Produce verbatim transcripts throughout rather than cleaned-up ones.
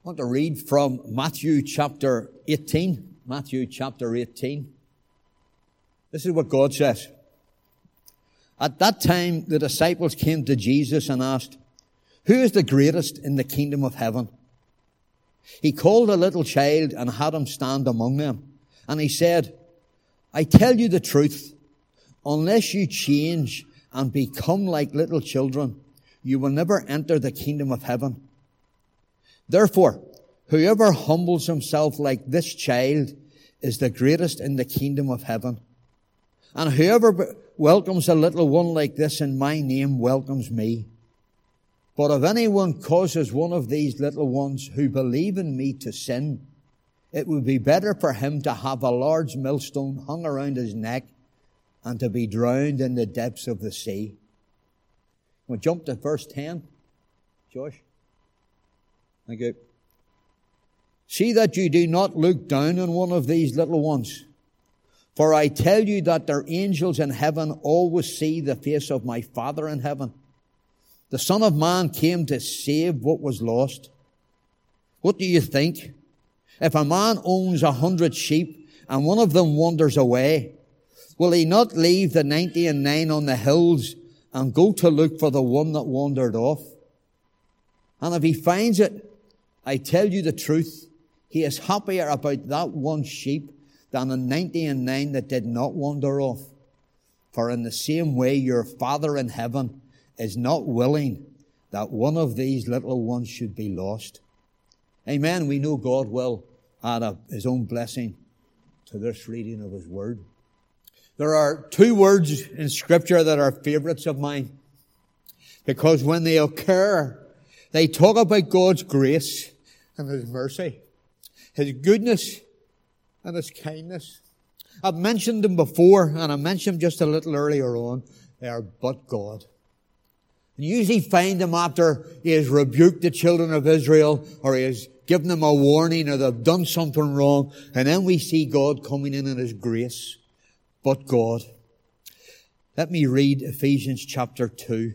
I want to read from Matthew chapter eighteen. Matthew chapter eighteen. This is what God says. At that time, the disciples came to Jesus and asked, "Who is the greatest in the kingdom of heaven?" He called a little child and had him stand among them. And he said, "I tell you the truth, unless you change and become like little children, you will never enter the kingdom of heaven. Therefore, whoever humbles himself like this child is the greatest in the kingdom of heaven. And whoever welcomes a little one like this in my name welcomes me. But if anyone causes one of these little ones who believe in me to sin, it would be better for him to have a large millstone hung around his neck and to be drowned in the depths of the sea." We'll jump to verse ten. Josh. Thank you. "See that you do not look down on one of these little ones. For I tell you that their angels in heaven always see the face of my Father in heaven. The Son of Man came to save what was lost. What do you think? If a man owns a hundred sheep and one of them wanders away, will he not leave the ninety and nine on the hills and go to look for the one that wandered off? And if he finds it, I tell you the truth, he is happier about that one sheep than the ninety and nine that did not wander off. For in the same way your Father in heaven is not willing that one of these little ones should be lost." Amen. We know God will add a, His own blessing to this reading of His Word. There are two words in Scripture that are favourites of mine, because when they occur, they talk about God's grace and His mercy, His goodness and His kindness. I've mentioned them before, and I mentioned them just a little earlier on. They are but God. You usually find them after He has rebuked the children of Israel, or He has given them a warning, or they've done something wrong, and then we see God coming in in His grace. But God. Let me read Ephesians chapter two.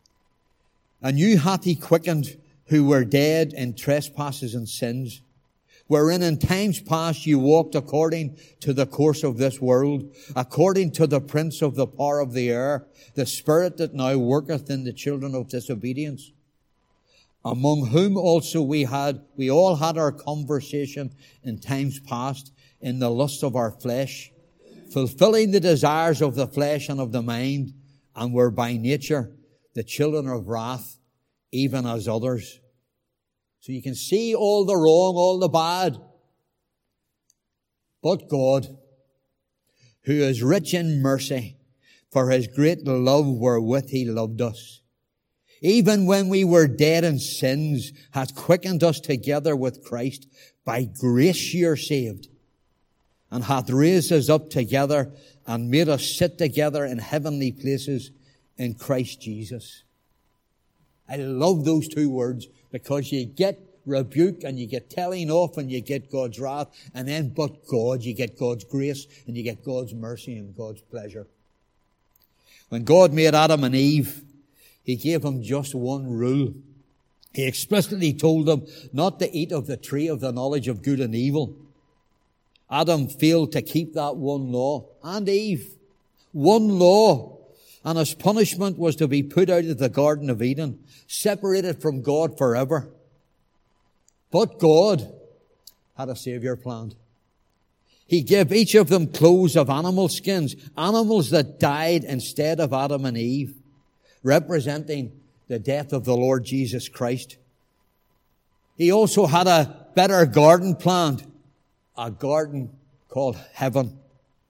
"And you hath He quickened who were dead in trespasses and sins, wherein in times past you walked according to the course of this world, according to the prince of the power of the air, the spirit that now worketh in the children of disobedience, among whom also we had, we all had our conversation in times past in the lust of our flesh, fulfilling the desires of the flesh and of the mind, and were by nature the children of wrath, even as others." So you can see all the wrong, all the bad. But God, who is rich in mercy, for His great love wherewith He loved us, even when we were dead in sins, hath quickened us together with Christ. By grace ye are saved, and hath raised us up together and made us sit together in heavenly places in Christ Jesus. I love those two words, because you get rebuke and you get telling off and you get God's wrath, and then but God, you get God's grace and you get God's mercy and God's pleasure. When God made Adam and Eve, He gave them just one rule. He explicitly told them not to eat of the tree of the knowledge of good and evil. Adam failed to keep that one law, and Eve. One law. And his punishment was to be put out of the Garden of Eden, separated from God forever. But God had a Saviour planned. He gave each of them clothes of animal skins, animals that died instead of Adam and Eve, representing the death of the Lord Jesus Christ. He also had a better garden planned, a garden called heaven.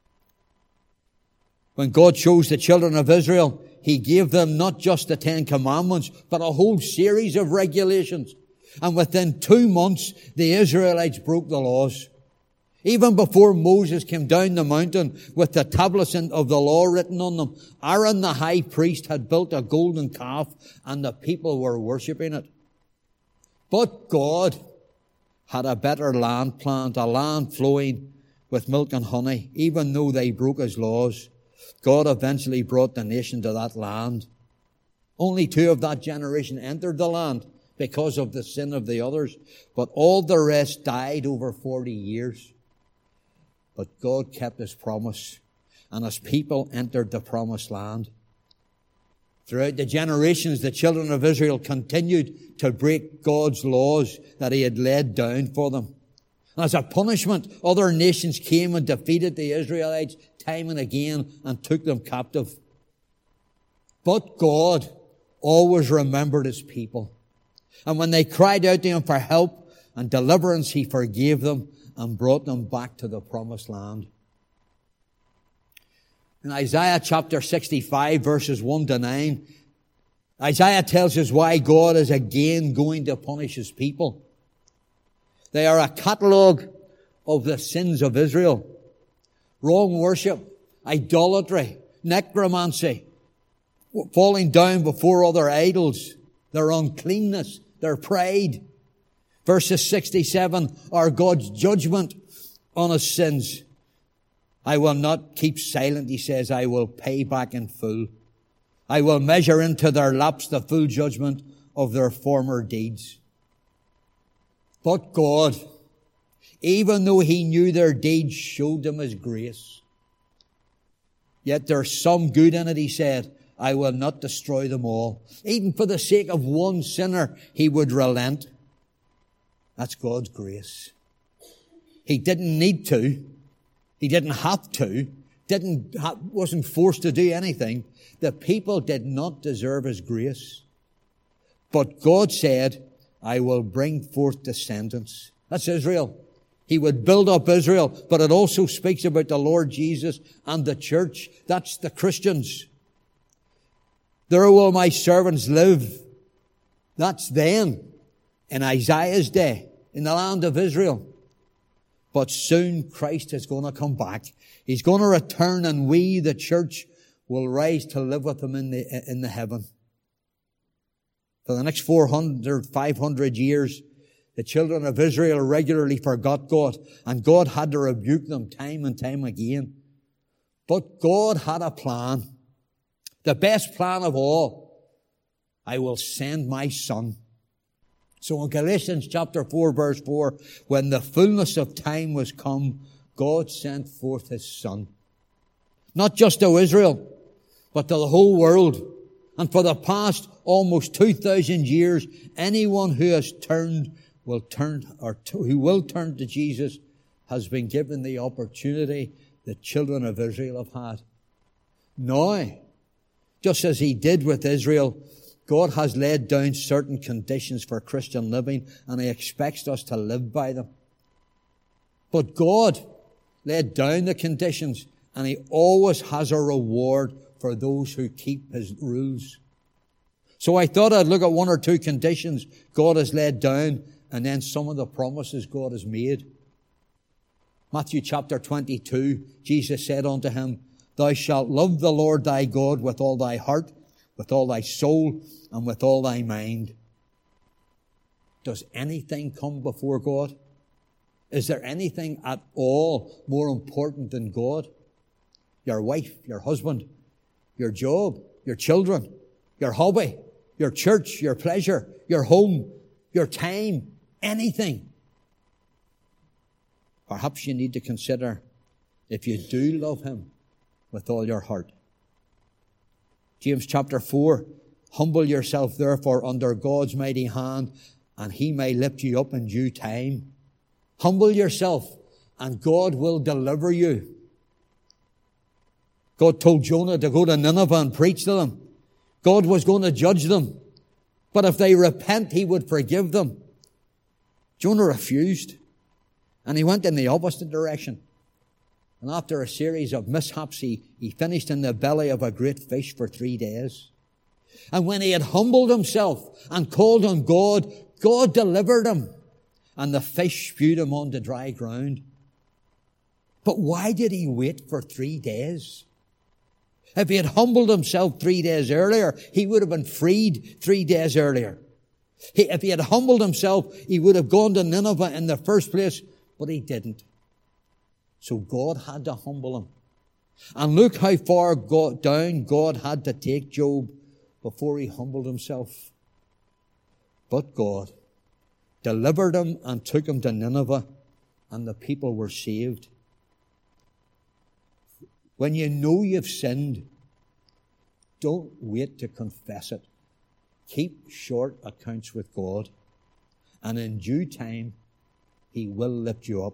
When God chose the children of Israel, He gave them not just the Ten Commandments, but a whole series of regulations. And within two months, the Israelites broke the laws. Even before Moses came down the mountain with the tablets of the law written on them, Aaron the high priest had built a golden calf, and the people were worshipping it. But God had a better land planned, a land flowing with milk and honey. Even though they broke His laws, God eventually brought the nation to that land. Only two of that generation entered the land, because of the sin of the others. But all the rest died over forty years. But God kept His promise, and His people entered the promised land. Throughout the generations, the children of Israel continued to break God's laws that He had laid down for them. And as a punishment, other nations came and defeated the Israelites time and again and took them captive. But God always remembered His people. And when they cried out to Him for help and deliverance, He forgave them and brought them back to the promised land. In Isaiah chapter sixty-five, verses one to nine, Isaiah tells us why God is again going to punish His people. They are a catalogue of the sins of Israel. Wrong worship, idolatry, necromancy, falling down before other idols, their uncleanness, their pride. Verses sixty-seven are God's judgment on His sins. I will not keep silent, He says. I will pay back in full. I will measure into their laps the full judgment of their former deeds. But God, even though He knew their deeds, showed them His grace. Yet there's some good in it, He said. I will not destroy them all. Even for the sake of one sinner, He would relent. That's God's grace. He didn't need to. He didn't have to. Didn't, wasn't forced to do anything. The people did not deserve His grace. But God said, I will bring forth descendants. That's Israel. He would build up Israel, but it also speaks about the Lord Jesus and the church. That's the Christians. There will my servants live. That's then, in Isaiah's day, in the land of Israel. But soon Christ is going to come back. He's going to return, and we, the church, will rise to live with Him in the, in the heaven. For the next four hundred, five hundred years, the children of Israel regularly forgot God, and God had to rebuke them time and time again. But God had a plan. The best plan of all. I will send my Son. So in Galatians chapter four, verse four, when the fullness of time was come, God sent forth His Son. Not just to Israel, but to the whole world. And for the past almost two thousand years, anyone who has turned will turn, or to, who will turn to Jesus has been given the opportunity the children of Israel have had. Now, just as He did with Israel, God has laid down certain conditions for Christian living, and He expects us to live by them. But God laid down the conditions, and He always has a reward for those who keep His rules. So I thought I'd look at one or two conditions God has laid down, and then some of the promises God has made. Matthew chapter twenty-two, Jesus said unto him, Thou shalt love the Lord thy God with all thy heart, with all thy soul, and with all thy mind. Does anything come before God? Is there anything at all more important than God? Your wife, your husband, your job, your children, your hobby, your church, your pleasure, your home, your time, anything. Perhaps you need to consider if you do love Him with all your heart. James chapter four, humble yourself therefore under God's mighty hand, and He may lift you up in due time. Humble yourself, and God will deliver you. God told Jonah to go to Nineveh and preach to them. God was going to judge them. But if they repent, He would forgive them. Jonah refused, and he went in the opposite direction. And after a series of mishaps, he, he finished in the belly of a great fish for three days. And when he had humbled himself and called on God, God delivered him, and the fish spewed him onto dry ground. But why did he wait for three days? If he had humbled himself three days earlier, he would have been freed three days earlier. He, if he had humbled himself, he would have gone to Nineveh in the first place, but he didn't. So God had to humble him. And look how far God, down God had to take Job before he humbled himself. But God delivered him and took him to Nineveh, and the people were saved. When you know you've sinned, don't wait to confess it. Keep short accounts with God, and in due time, He will lift you up.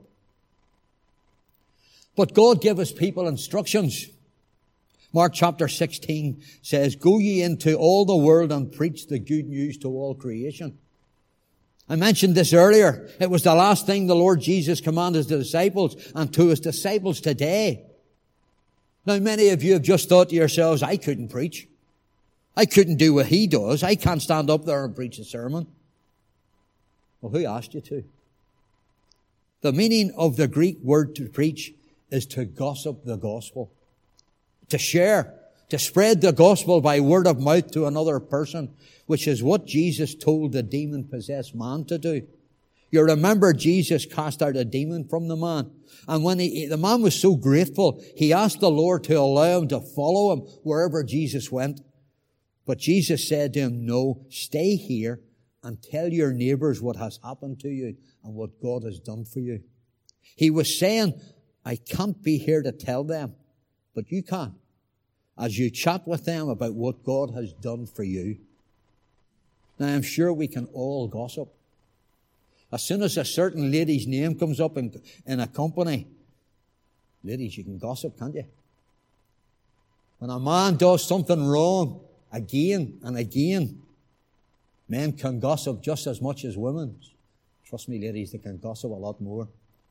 But God gave His people instructions. Mark chapter sixteen says, "Go ye into all the world and preach the good news to all creation." I mentioned this earlier. It was the last thing the Lord Jesus commanded His disciples, and to His disciples today. Now, many of you have just thought to yourselves, I couldn't preach. I couldn't do what He does. I can't stand up there and preach a sermon. Well, who asked you to? The meaning of the Greek word to preach is to gossip the gospel, to share, to spread the gospel by word of mouth to another person, which is what Jesus told the demon-possessed man to do. You remember Jesus cast out a demon from the man. And when he, the man was so grateful, he asked the Lord to allow him to follow him wherever Jesus went. But Jesus said to him, "No, stay here and tell your neighbors what has happened to you and what God has done for you." He was saying, I can't be here to tell them, but you can, as you chat with them about what God has done for you. Now, I'm sure we can all gossip. As soon as a certain lady's name comes up in, in a company, ladies, you can gossip, can't you? When a man does something wrong, again and again, men can gossip just as much as women. Trust me, ladies, they can gossip a lot more.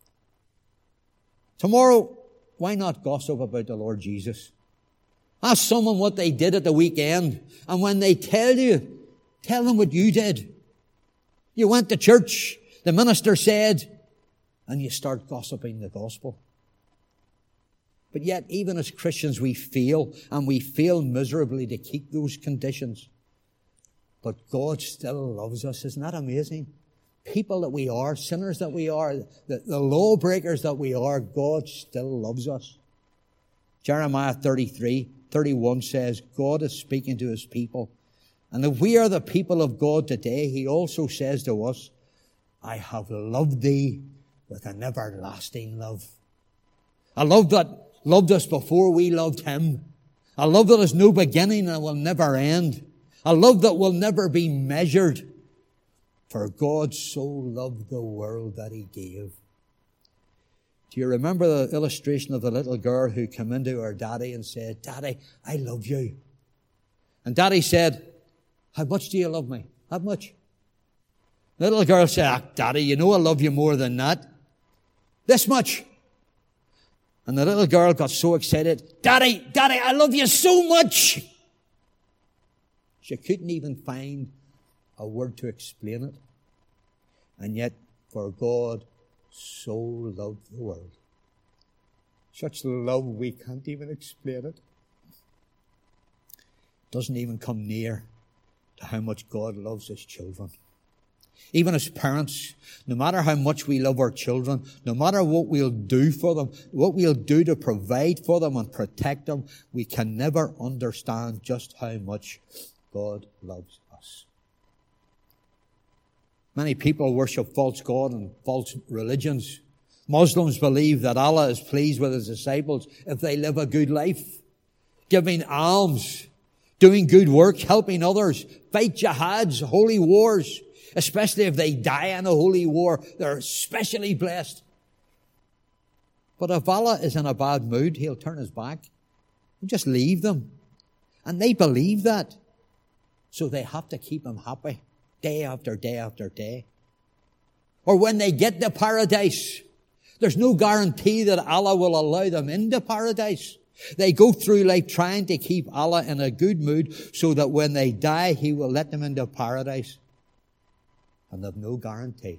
Tomorrow, why not gossip about the Lord Jesus? Ask someone what they did at the weekend, and when they tell you, tell them what you did. You went to church, the minister said, and you start gossiping the gospel. But yet, even as Christians, we fail, and we fail miserably to keep those conditions. But God still loves us. Isn't that amazing? People that we are, sinners that we are, the, the lawbreakers that we are, God still loves us. Jeremiah thirty-three, thirty-one says, God is speaking to His people. And if we are the people of God today, He also says to us, I have loved thee with an everlasting love. A love that loved us before we loved Him. A love that has no beginning and will never end. A love that will never be measured. For God so loved the world that He gave. Do you remember the illustration of the little girl who came into her daddy and said, Daddy, I love you. And Daddy said, how much do you love me? How much? The little girl said, ah, Daddy, you know I love you more than that. This much. And the little girl got so excited, Daddy, Daddy, I love you so much. She couldn't even find a word to explain it. And yet, for God so loved the world. Such love we can't even explain it. Doesn't even come near to how much God loves His children. Even as parents, no matter how much we love our children, no matter what we'll do for them, what we'll do to provide for them and protect them, we can never understand just how much God loves us. Many people worship false God and false religions. Muslims believe that Allah is pleased with His disciples if they live a good life, giving alms, doing good work, helping others, fight jihads, holy wars. Especially if they die in a holy war, they're especially blessed. But if Allah is in a bad mood, He'll turn His back and just leave them. And they believe that. So they have to keep Him happy day after day after day. Or when they get to paradise, there's no guarantee that Allah will allow them into paradise. They go through life trying to keep Allah in a good mood so that when they die, He will let them into paradise. And they've no guarantee.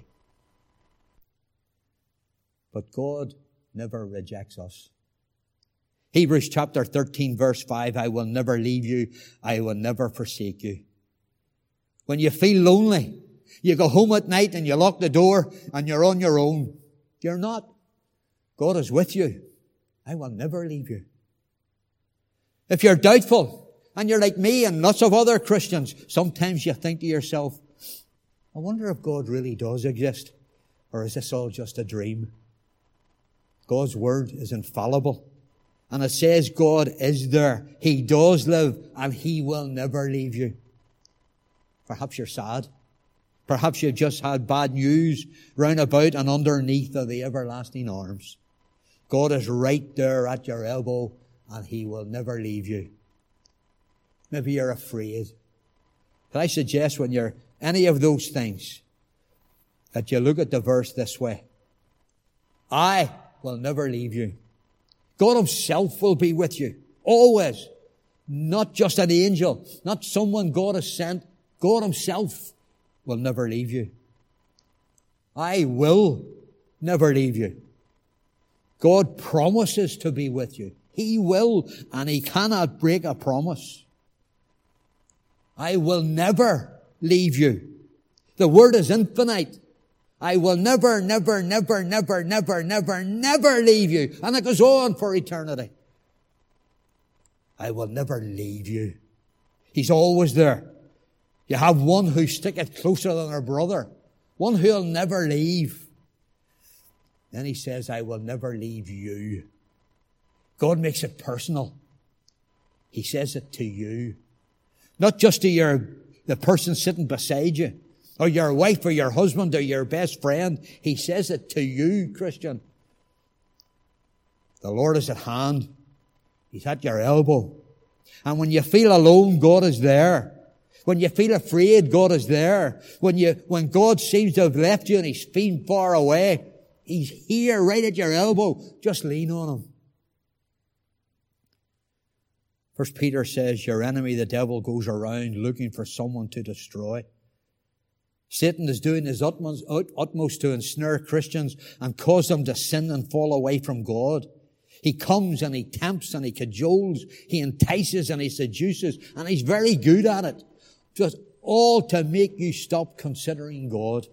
But God never rejects us. Hebrews chapter thirteen verse five, I will never leave you, I will never forsake you. When you feel lonely, you go home at night and you lock the door and you're on your own. You're not. God is with you. I will never leave you. If you're doubtful and you're like me and lots of other Christians, sometimes you think to yourself, I wonder if God really does exist, or is this all just a dream? God's word is infallible. And it says God is there. He does live, and He will never leave you. Perhaps you're sad. Perhaps you've just had bad news round about and underneath of the everlasting arms. God is right there at your elbow, and He will never leave you. Maybe you're afraid. But I suggest when you're any of those things, that you look at the verse this way. I will never leave you. God Himself will be with you. Always. Not just an angel. Not someone God has sent. God Himself will never leave you. I will never leave you. God promises to be with you. He will, and He cannot break a promise. I will never leave you. The word is infinite. I will never, never, never, never, never, never, never leave you. And it goes on for eternity. I will never leave you. He's always there. You have one who sticketh closer than her brother. One who'll never leave. Then He says, I will never leave you. God makes it personal. He says it to you. Not just to your, the person sitting beside you, or your wife, or your husband, or your best friend. He says it to you, Christian. The Lord is at hand. He's at your elbow. And when you feel alone, God is there. When you feel afraid, God is there. When you, when God seems to have left you and He's been far away, He's here right at your elbow. Just lean on Him. First Peter says, your enemy, the devil, goes around looking for someone to destroy. Satan is doing his utmost, utmost to ensnare Christians and cause them to sin and fall away from God. He comes and he tempts and he cajoles, he entices and he seduces, and he's very good at it. Just all to make you stop considering God.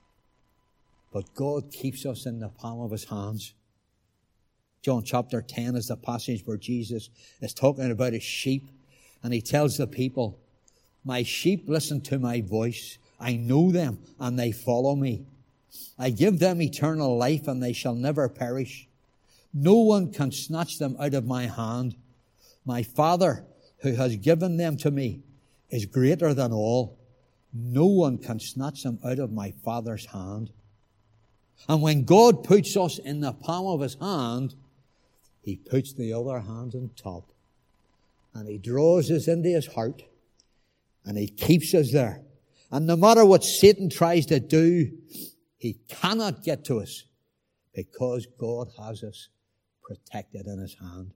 But God keeps us in the palm of His hands. John chapter ten is the passage where Jesus is talking about His sheep, and He tells the people, my sheep listen to my voice. I know them, and they follow me. I give them eternal life, and they shall never perish. No one can snatch them out of my hand. My Father, who has given them to me, is greater than all. No one can snatch them out of my Father's hand. And when God puts us in the palm of His hand, He puts the other hand on top. And He draws us into His heart. And He keeps us there. And no matter what Satan tries to do, he cannot get to us because God has us protected in His hand.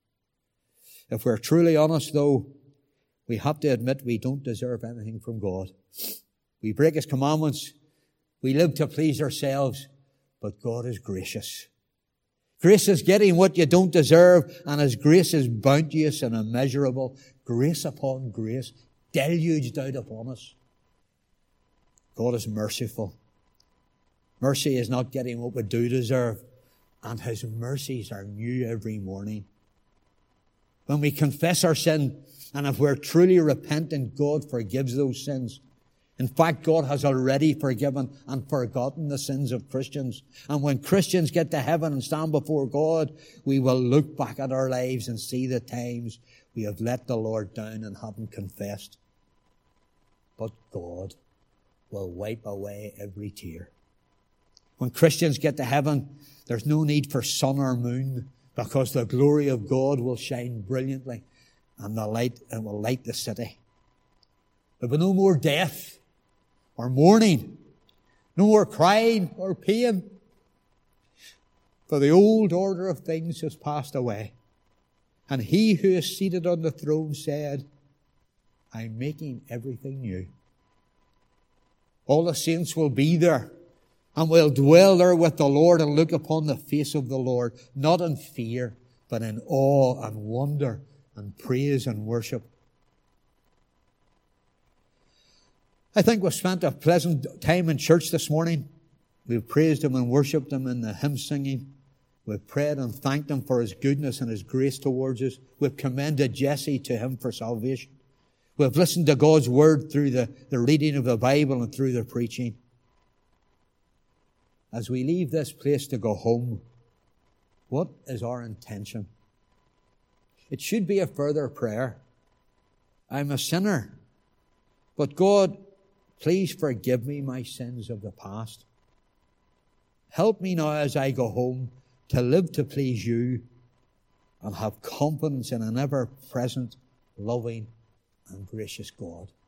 If we're truly honest, though, we have to admit we don't deserve anything from God. We break His commandments. We live to please ourselves. But God is gracious. Grace is getting what you don't deserve, and His grace is bounteous and immeasurable. Grace upon grace, deluged out upon us. God is merciful. Mercy is not getting what we do deserve, and His mercies are new every morning. When we confess our sin, and if we're truly repentant, God forgives those sins. In fact, God has already forgiven and forgotten the sins of Christians. And when Christians get to heaven and stand before God, we will look back at our lives and see the times we have let the Lord down and haven't confessed. But God will wipe away every tear. When Christians get to heaven, there's no need for sun or moon, because the glory of God will shine brilliantly, and the light and will light the city. There will be no more death or mourning, no more crying or pain, for the old order of things has passed away. And He who is seated on the throne said, I'm making everything new. All the saints will be there, and will dwell there with the Lord and look upon the face of the Lord, not in fear, but in awe and wonder and praise and worship. I think we've spent a pleasant time in church this morning. We've praised Him and worshipped Him in the hymn singing. We've prayed and thanked Him for His goodness and His grace towards us. We've commended Jesse to Him for salvation. We've listened to God's Word through the, the reading of the Bible and through the preaching. As we leave this place to go home, what is our intention? It should be a further prayer. I'm a sinner, but God, please forgive me my sins of the past. Help me now as I go home to live to please you and have confidence in an ever-present, loving and gracious God.